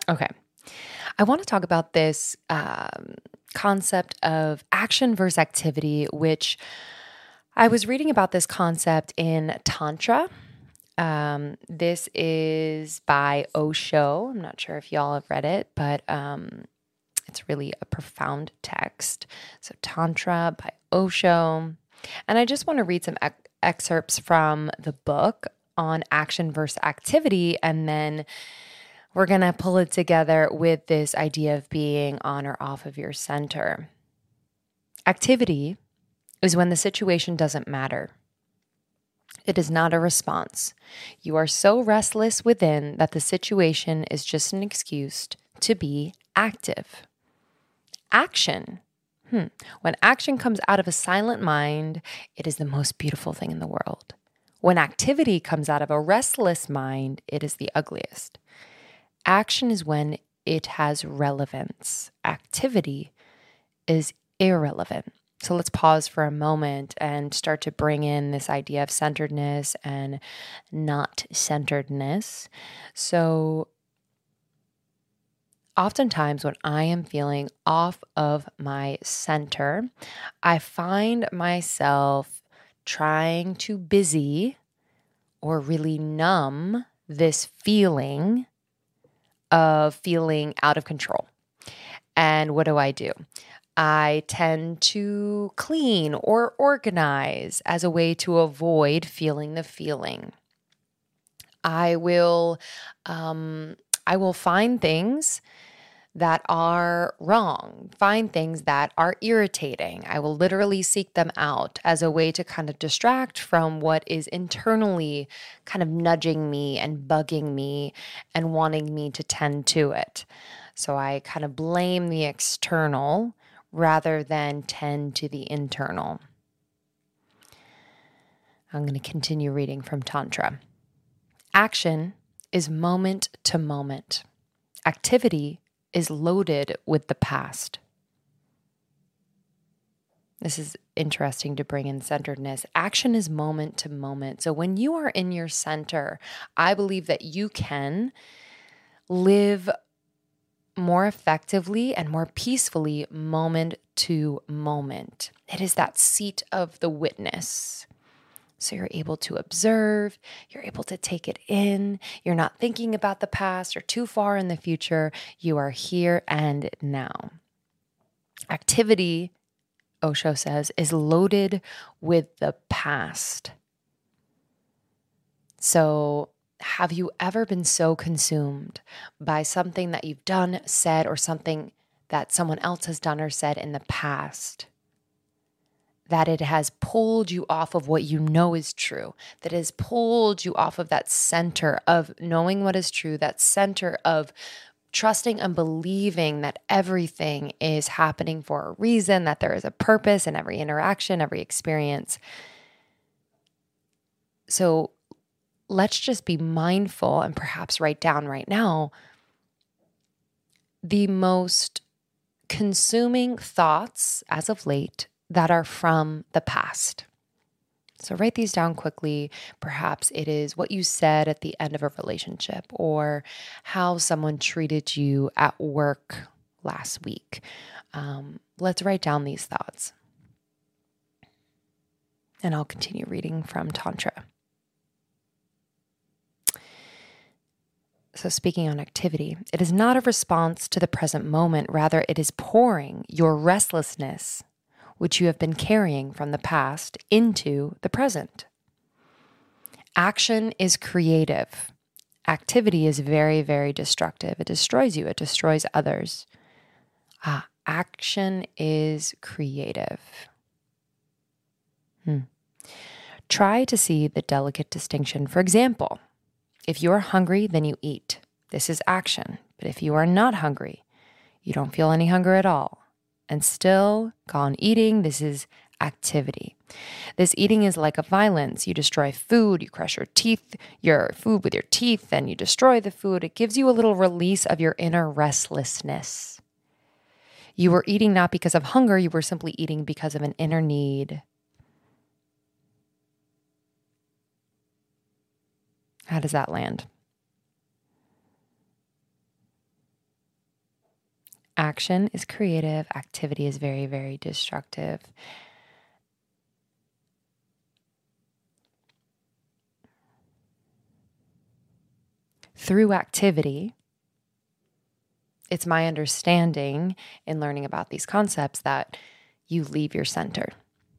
Okay. I want to talk about this concept of action versus activity, which I was reading about this concept in Tantra. This is by Osho. I'm not sure if y'all have read it, but it's really a profound text. So, Tantra by Osho. And I just want to read some excerpts from the book on action versus activity, and then we're going to pull it together with this idea of being on or off of your center. Activity is when the situation doesn't matter. It is not a response. You are so restless within that the situation is just an excuse to be active. Action. When action comes out of a silent mind, it is the most beautiful thing in the world. When activity comes out of a restless mind, it is the ugliest. Action is when it has relevance. Activity is irrelevant. So let's pause for a moment and start to bring in this idea of centeredness and not centeredness. So oftentimes when I am feeling off of my center, I find myself trying to busy or really numb this feeling of feeling out of control. And what do? I tend to clean or organize as a way to avoid feeling the feeling. I will find things that are wrong, find things that are irritating. I will literally seek them out as a way to kind of distract from what is internally kind of nudging me and bugging me and wanting me to tend to it. So I kind of blame the external rather than tend to the internal. I'm going to continue reading from Tantra. Action is moment to moment. Activity is loaded with the past. This is interesting to bring in centeredness. Action is moment to moment. So when you are in your center, I believe that you can live more effectively and more peacefully moment to moment. It is that seat of the witness. So you're able to observe, you're able to take it in, you're not thinking about the past or too far in the future, you are here and now. Activity, Osho says, is loaded with the past. So have you ever been so consumed by something that you've done, said, or something that someone else has done or said in the past that it has pulled you off of what you know is true, that has pulled you off of that center of knowing what is true, that center of trusting and believing that everything is happening for a reason, that there is a purpose in every interaction, every experience? So let's just be mindful and perhaps write down right now the most consuming thoughts as of late that are from the past. So write these down quickly. Perhaps it is what you said at the end of a relationship or how someone treated you at work last week. Let's write down these thoughts. And I'll continue reading from Tantra. So speaking on activity, it is not a response to the present moment. Rather, it is pouring your restlessness, which you have been carrying from the past, into the present. Action is creative. Activity is very, very destructive. It destroys you. It destroys others. Action is creative. Try to see the delicate distinction. For example, if you are hungry, then you eat. This is action. But if you are not hungry, you don't feel any hunger at all, and still go on eating, this is activity. This eating is like a violence. You destroy food, you crush your food with your teeth, then you destroy the food. It gives you a little release of your inner restlessness. You were eating not because of hunger, you were simply eating because of an inner need. How does that land? Action is creative. Activity is very, very destructive. Through activity, it's my understanding in learning about these concepts that you leave your center.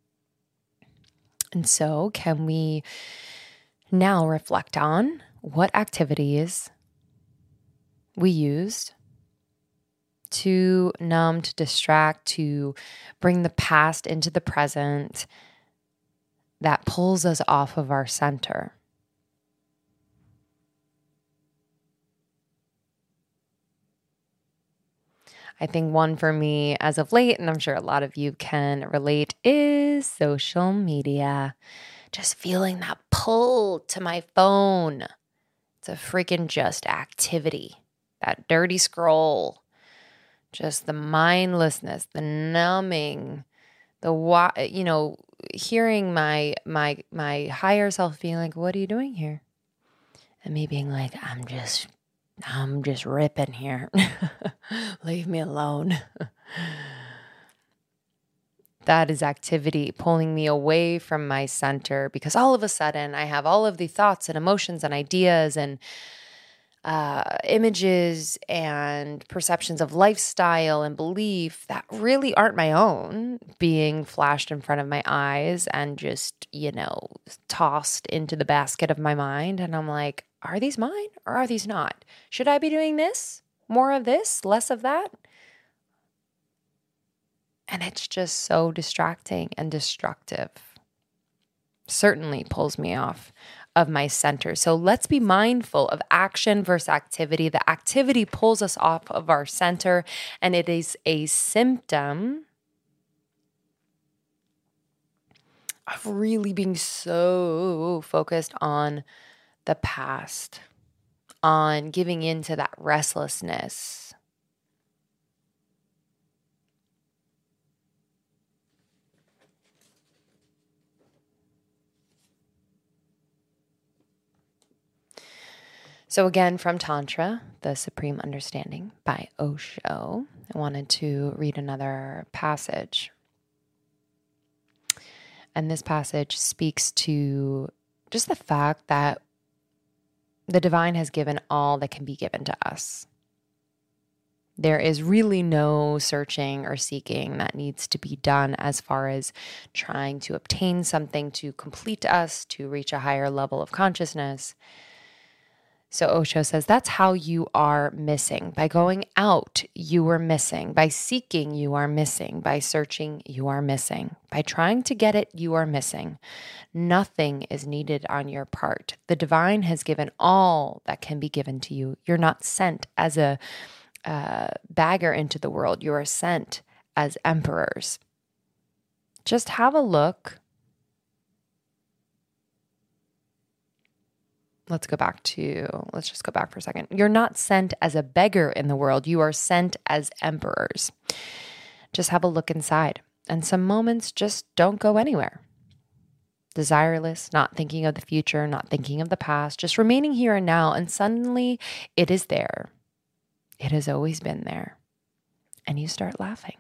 And so, can we now reflect on what activities we used to numb, to distract, to bring the past into the present that pulls us off of our center? I think one for me as of late, and I'm sure a lot of you can relate, is social media. Just feeling that pull to my phone. It's a freaking just activity. That dirty scroll. Just the mindlessness, the numbing, hearing my higher self being like, "What are you doing here?" And me being like, I'm just ripping here. Leave me alone. That is activity pulling me away from my center, because all of a sudden I have all of the thoughts and emotions and ideas and images and perceptions of lifestyle and belief that really aren't my own being flashed in front of my eyes and just, tossed into the basket of my mind. And I'm like, are these mine or are these not? Should I be doing this? More of this? Less of that? And it's just so distracting and destructive. Certainly pulls me off of my center. So let's be mindful of action versus activity. The activity pulls us off of our center, and it is a symptom of really being so focused on the past, on giving into that restlessness. So again, from Tantra, The Supreme Understanding by Osho, I wanted to read another passage. And this passage speaks to just the fact that the divine has given all that can be given to us. There is really no searching or seeking that needs to be done as far as trying to obtain something to complete us, to reach a higher level of consciousness. So Osho says that's how you are missing. By going out, you are missing. By seeking, you are missing. By searching, you are missing. By trying to get it, you are missing. Nothing is needed on your part. The divine has given all that can be given to you. You're not sent as a bagger into the world. You are sent as emperors. Just have a look. Let's just go back for a second. You're not sent as a beggar in the world. You are sent as emperors. Just have a look inside. And some moments just don't go anywhere. Desireless, not thinking of the future, not thinking of the past, just remaining here and now. And suddenly it is there. It has always been there. And you start laughing.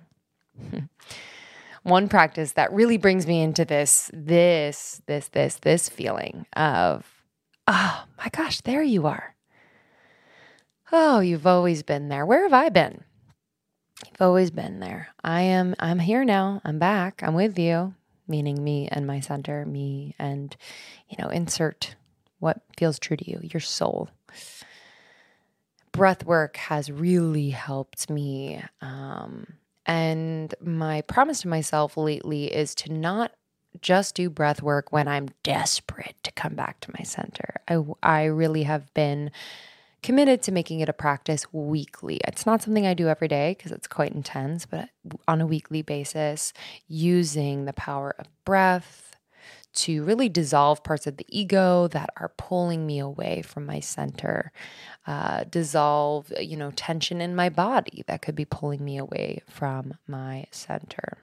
One practice that really brings me into this feeling of, oh my gosh, there you are. Oh, you've always been there. Where have I been? You've always been there. I'm here now. I'm back. I'm with you, meaning me and my center, me and, insert what feels true to you, your soul. Breath work has really helped me. And my promise to myself lately is to not just do breath work when I'm desperate to come back to my center. I really have been committed to making it a practice weekly. It's not something I do every day because it's quite intense, but on a weekly basis, using the power of breath to really dissolve parts of the ego that are pulling me away from my center, dissolve, tension in my body that could be pulling me away from my center.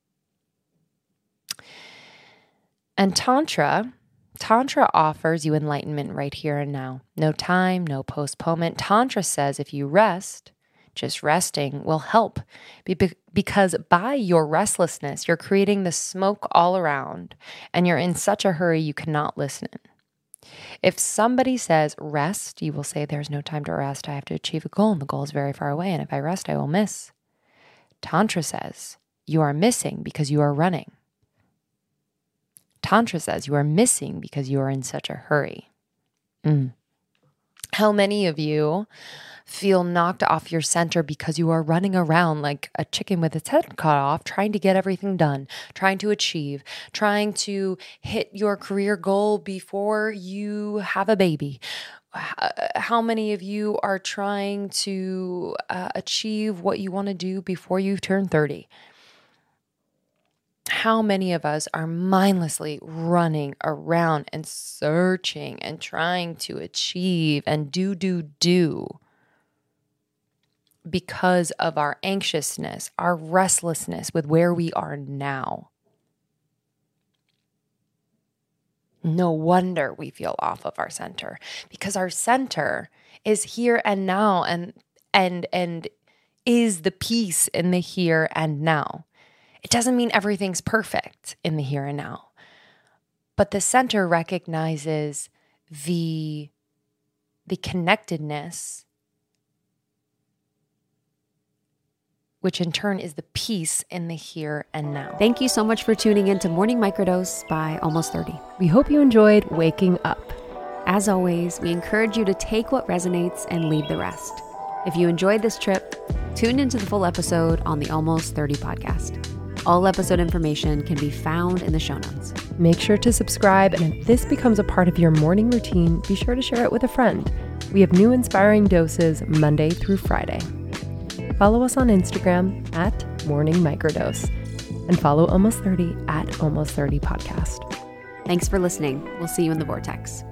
And Tantra offers you enlightenment right here and now. No time, no postponement. Tantra says if you rest, just resting will help because by your restlessness, you're creating the smoke all around and you're in such a hurry you cannot listen. If somebody says rest, you will say there's no time to rest. I have to achieve a goal and the goal is very far away. And if I rest, I will miss. Tantra says you are missing because you are running. Tantra says you are missing because you are in such a hurry. How many of you feel knocked off your center because you are running around like a chicken with its head cut off, trying to get everything done, trying to achieve, trying to hit your career goal before you have a baby? How many of you are trying to achieve what you want to do before you turn 30? How many of us are mindlessly running around and searching and trying to achieve and do because of our anxiousness, our restlessness with where we are now? No wonder we feel off of our center, because our center is here and now and is the peace in the here and now. It doesn't mean everything's perfect in the here and now, but the center recognizes the connectedness, which in turn is the peace in the here and now. Thank you so much for tuning in to Morning Microdose by Almost 30. We hope you enjoyed waking up. As always, we encourage you to take what resonates and leave the rest. If you enjoyed this trip, tune into the full episode on the Almost 30 podcast. All episode information can be found in the show notes. Make sure to subscribe, and if this becomes a part of your morning routine, be sure to share it with a friend. We have new inspiring doses Monday through Friday. Follow us on Instagram at Morning Microdose and follow Almost 30 at Almost 30 Podcast. Thanks for listening. We'll see you in the vortex.